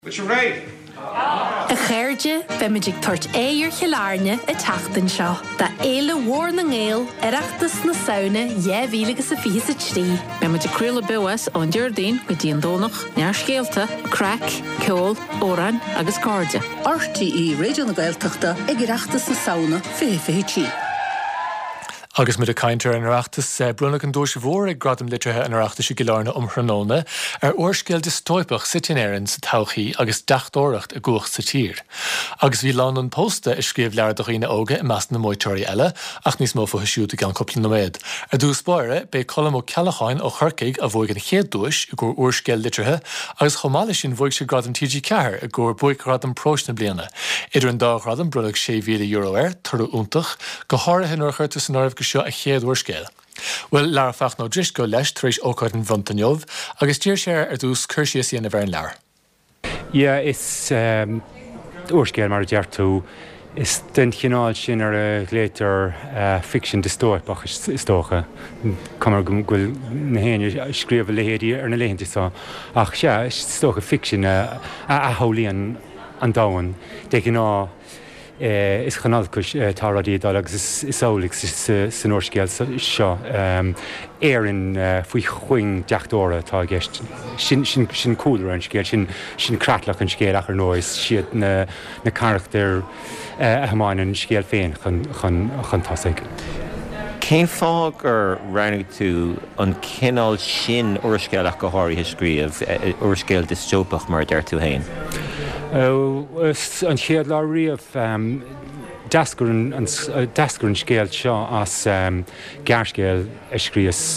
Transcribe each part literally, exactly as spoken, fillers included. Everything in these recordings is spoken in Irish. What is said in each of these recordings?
Which are right. A chairde be muidig tuairt éir cheilárne a teachtain seo, Tá éile mhór na ngéil ireachtas na saona dheimhílagus a fís a trí. Be muidig cruúla buas ón Deardaoin go dtíon dónach, near scéalta, crack, ceol, óran agus cárde. R T E Radio na Gaeltachta ag ireachtas na saona fé fé trí. Agus mit a caintear an arachtas brunach an dúis mhór ag gradam litrethe an arachtas i gilárna um Hranóna ar orscéil de stoipach sa tinéireann sa todhchaí agus deachtóireacht a gcuach sa tír. Agus bhí lán an pósta is scríomh lear do riine óga i meas na móiteoirí eile ach níos mó fa siúta gan coppla nóméad. Ar dús spáire be colm ó cealacháin ó chorcaig a bhuaig an chéad dúis i ggur orscéil litrethe agus chomáile sin bhuaig sé gradam T G ceathair a ggur buaig gradam próisna bliana. Idir an dá gradam brunach sé mhíle euro air turú úntach go háirithe nuair chuirtas an áibh go seo a chéad uorscéil. Well, Lara fach nó dris go leis tríéis ócáid an bhantaneomh, agus tíir sé ar dús chuirsias íana bhar an lear. Yeah, is um, uorscéil mar deartú is den chinál sin ar a léitar uh, fiction dystoipach is tócha. Camar gwyl na héine scríomh lehéadí ar na léhantaí sa. Ach se, is tócha fiction uh, a hólíon an dáin. Déigh ná Uh, is chanalcus uh, táradí agus is, is álaigh san orscéil seo éireann uh, faoi chuing deachtóra tá gceist. Sin, sin, sin cúlar an scéil, sin, sin cratlach an scéil achar nóis siad na, na charachtar uh, a hamáin an scéil féin chun, chun, chun tásaigh. Cén fá gur ranú tú an cinál sin orscéilach go háirithe scríomh orscéil dystoipach mar deir tú hain? Uh, an chéad lá riamh um, dasgur an scéal seo as um, gearscéal a scríos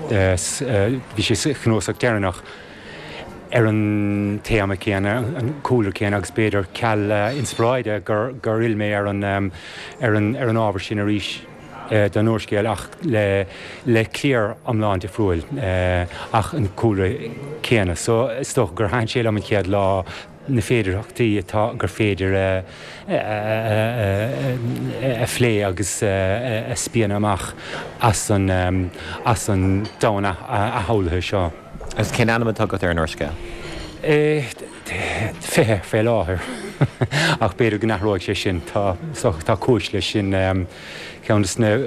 bhí sé chnósach dearnach ar an téama céanna, an cúlar céanna agus beidir ceall uh, inspráide gur, gur ilmé ar an, um, ar an, ar an ábhar sin a rís uh, den orscéal ach le, le cléir amláin de friúil uh, ach an cúlar céanna. So is tóch gur hain séal am an chéad lá na féidirachtaí atá gur féidir a phlé agus a spíon amach as an as an dána a hálthe seo. As cén anam atá go ar an orscéil? Fé fé láthair ach beidir go nachróid sé sin tá tá cúis lei sin ceannas na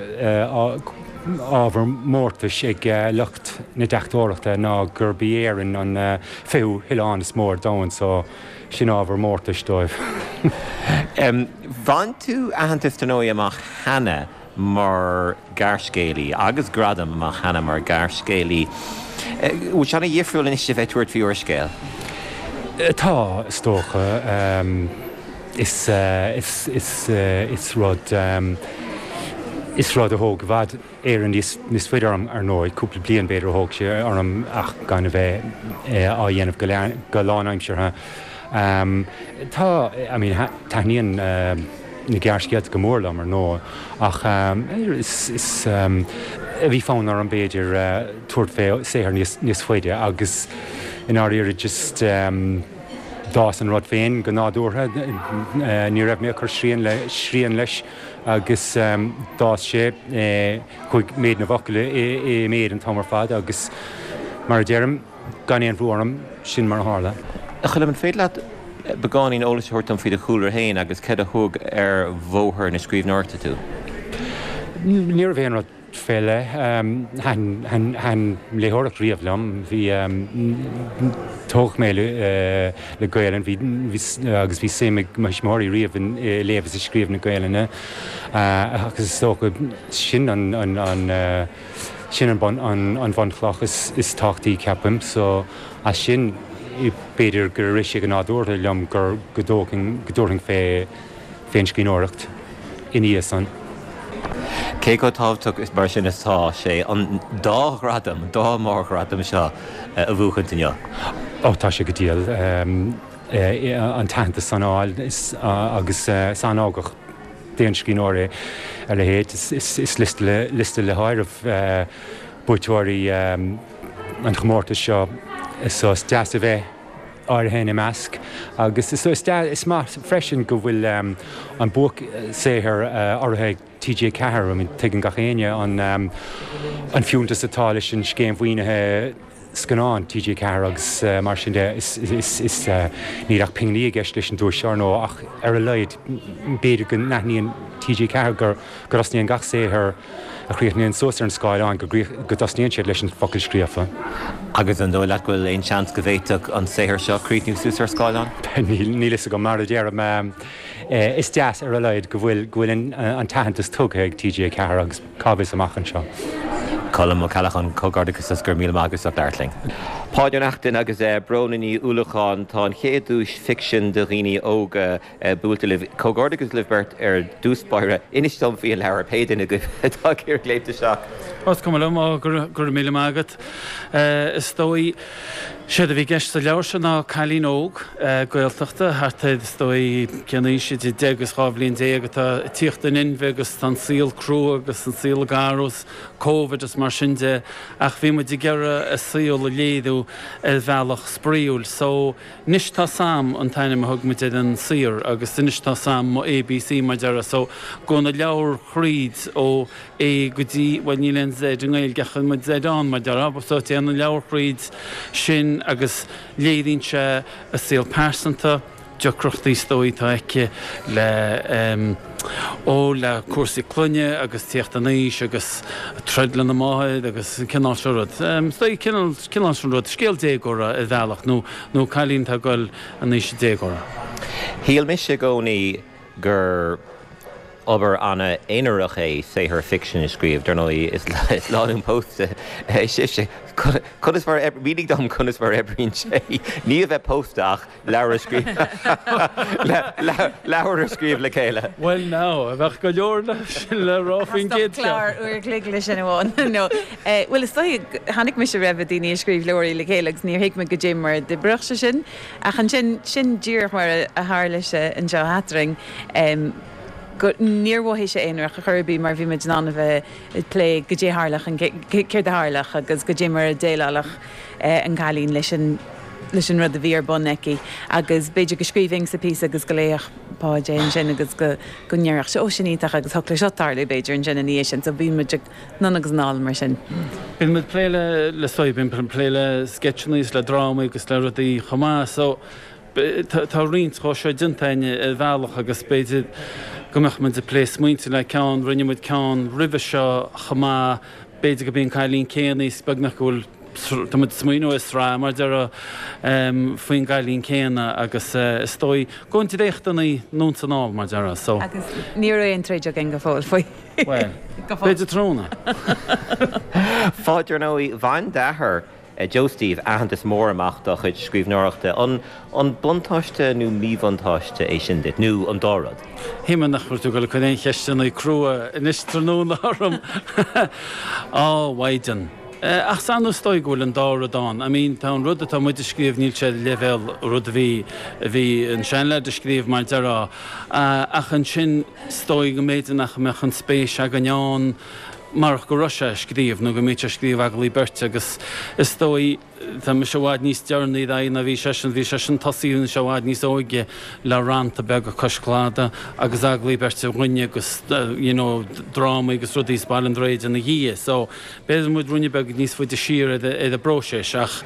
ábhar mórtas ag lucht na deachtóireachta ná gur bí éireann an féú hileán is mór dáin so sin ábhar mórtas dóibh. Bhain tú aitheantas tóí amach cheana mar garscéalaí agus gradam amach cheana mar garscéalaí. Bhil sena dhéifriúil in isise bheith tuairt fí orscéil? Tá is tócha is is is is rud um, Is rád a hóg bhd éireann níos féidir ar nóid, cúpla bliain beidir hóg sé arm ach gan a bheith á dhéanamh go lánaimseartha. Tá, I mean, taithníonn na gearscéalt go mórlam ar nó, ach is bhí fán ar an beidir tuairt fé séthar níos féide agus in áiríre just dás an rud féin go nádúrtha ní raibh mé chur srían leis agus um, dás sé eh, chuig méid na bhacaile é méid an tamar fad agus mar dearm gan éon bhuairm sin mar hála. A chuile an féad leat begáín ólas thuirt an fí a chúlar hain agus cad a thug ar bmhóthar na scríbhneirta tú? Ní raibh éon rud féile han léthireacht riamhlam bhí tóch mé le Gaeilin agus bhí séimigh meismóirí riamh léamh is scríomh na Gaeiline agus tócha sin an sin an bhanchlach is táchtaí ceapim so a sin i beidir gur riise an nádúirtha leom gur godóing fé féin scríbhneoireacht in íosan. Cé go tábhtach is mar sin istá sé an dá gradam, dá mór gradam seo a bhuachann inniu? Ó tá sé go díal an taanta sanáil agus san ágach déan scríbhneoirí ar le héad is liste le háirimh buaiteoirí an chomórta seo is deas a bheith áir héna measc agus is má freisin go bhfuil an buach séthar áirithe T G ceathair a teann gachéine an um, an fiúntas atá leis an scéim bhuainethe scanán T J Carrags uh, mar sin de is is is uh, níach pinglí geist leis an dúir searnó ach ar a leid beidir go naithníon T J Carrag gur gur as níon gach sé ar a chríochníon sóar an Skyán go go dasníon siad leis an focail scríofa. Agus an dóil gohfuil éon seans go bhhéiteach an séir seo críniú sús ar Skyán? Ní lei go mar a déarm is deas ar a leid go bhfuil go bhfuil an tahantas tugtha ag T J Carrags cábhas amachchan seo. Colm ó Calachan Cógardicus as gur míle agus a d'artling. Páidir nachtain agus é brownaí úlacháin tá an chéadúis fiction de rií óga búlta liv Cógardicus livbert ar dúspáire inistom fí leir péidirna go tá ar léipte seach. Os cum le gur míle agat is dói séad a bhí geist a leir se ná cailín óg goilteachta hartaid dói ceanna si de degus cháblíonn dé agad tíochtta inmhe agus tan síl crú agus an síl garús COVID as mar sinnde ach bhí mu gearra a síol a léadú a bhealach spríúil, so níos tá sam an taine a thug mu an sir agus níos tá sam mo A B C mar dearra, so gona leabhar chríd ó é go dtí bhain ní len zéid an gáil gachan mu zéidán mar dearra, so tí an leabhar chríd sin agus léadínse a síl persanta deocrochtaí stóí tá aice le um, ó le cuasaí clunne agus tíocht a níos agus tredlan na máid agus cinál seúrad. Um, Stoi cinál seúrad scéal dégóra a bhealach nó nó cailín tá goil a níos dégóra. Híal mis sé gcónaí gur obair anna éanaach é sé her fiction is scríomh darnaí is láún post sise chun is mar mínig dom chun is mar ebríonn sé. Ní a bheith postach leabhar a scríomh leabhar a scríomh le chéile. Well ná, a bheith go leor le ráfin géad clár uair clíc leis sin bháin. No. Well is dói hanig mis a raibh daoine scríomh leoirí le chéilegus ní hiic me go dé mar de bruchse sin ach an sin sin dír mar a thar leis an seo hatring. Go níorhhé sé éanaach a chuirbí mar bhí meid ná bheith lé go dé hálach an céir de hálach agus go dé mar a déalach an chalín leis leis an rud a bhíar bonneici agus beidir go scríbhing sa pí agus go léoch páidé an sin agus go go nearach se ó sinítach agus thula seotarla beidir an sin níos sin, so bhí muidir ná agus ná mar sin. Bhín mu pléile le soid bhín pléile sketchníos le dráma agus le rudaí chomá, so tá rint cho seo dintaine a bhealach agus beidir gomach man de plés muinte le ceann rinne muid ceann ribh seo chamá beidir go bíon cailín céannaí beagnach gohfuil tá muid smuoinú is rá mar dear faoin gailín céanna agus stoi gonti déchtaí nó san áil mar deara, so agus ní éon tréideach an go fáil faoi. Well, beidir tróna. Fáidir nóí bhain dethir Joe Steve ahantas mór amach do chuid scríbhneoireachta an an buntáiste nó míbhantáiste é sin dit nó an dárad. Híman nach chuirú go le chuin cheistena í crua inis tróna orm á Waidan. Ach sanú stoi gohfuil an dáradán. I mean, tá an rud atá muid a scríomh níl sé level rud a bhí bhí an seanle a scríomh mar derá. Ach an sin stoi go méidirnach meach an spéis a ganneán marach go Russia scríomh nó go méid a scríomh agalí berte agus is dói tá me seoáid níos dearnaí na bhí sé bhí sé an tasíún seoáid níos óige le ranta be go coscláda agus agalí berte rinne agus dráma agus rudí spálan réid an na hí, so beidir muid runne be níos fuid de siar é a broséis ach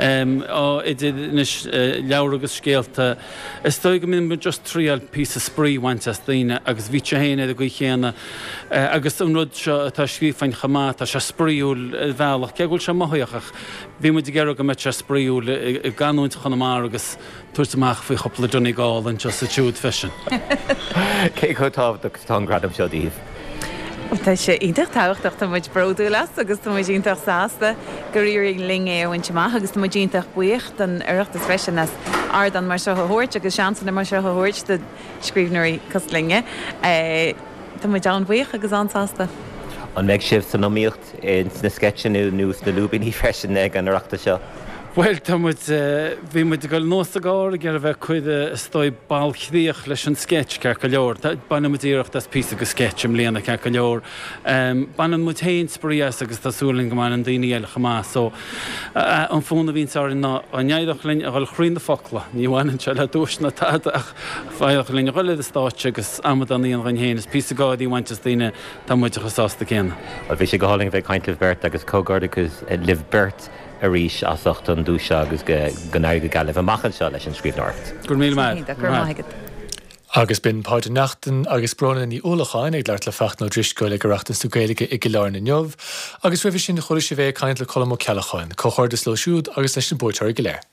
leabhar agus scéalta. Is dói go minn mu just tríal pí a spríhainte daine agus bhí sé héine a go chéanana agus an rud seo tá scríomhain chamá tá se spríúil bhealach ceúil se maithach bhí mu gear go met se spríúil i ganúint chunamá agus tuairtamach faoi chopla dúna gáil an just a túúd fesin. Cé chutábh agus tá gradam seo díomh. Tá sé ítach táhachtach tá muid broú las agus tá muidíntaach sásta go rií ling é bhaintteach agus tá muidíntaach buocht an iireachtas freisin as ardan mar seo thuirt agus seansanna mar seo thuirt de scríbhneirí coslinge. Tá muid an buoch agus ansásta. An meid sibh san nóíocht in na sketchinú nús na lúbíní freisin ag an iireachta seo. Well, tá bhí mu go nósta gáir gur a bheith chuide stoi ball chríoch leis an sketch cear go leor. Banna muíirecht as pí go sketch am léana cear go leor. Banna mu tain sprías agus tásúling go mar an daoine eile chamá, so an fóna bhín á ná annéadach linn a gáil chrín de focla, ní bhhainn se le dúis na táach fáach linn goile a státe agus amad an íon héana, pí gáí bhaintes daine tá muide chusásta céanna. Bhí sé go háling bheith caiint Liv Bert agus Cógardicus Liv Bert a ríis asocht an dúise agus gnáir go galibh amachchan seo leis an scríbnáirt. Gur mí Agus bin páide nachtain agus brona í úlacháin ag leart le fecht nó driscoil go reachtas tú gaige i giláir na neomh, agus rih sin na choir sé bheith caiint le colm ó ceachchain, chochir de sló siúd agus leis an búteir go léir.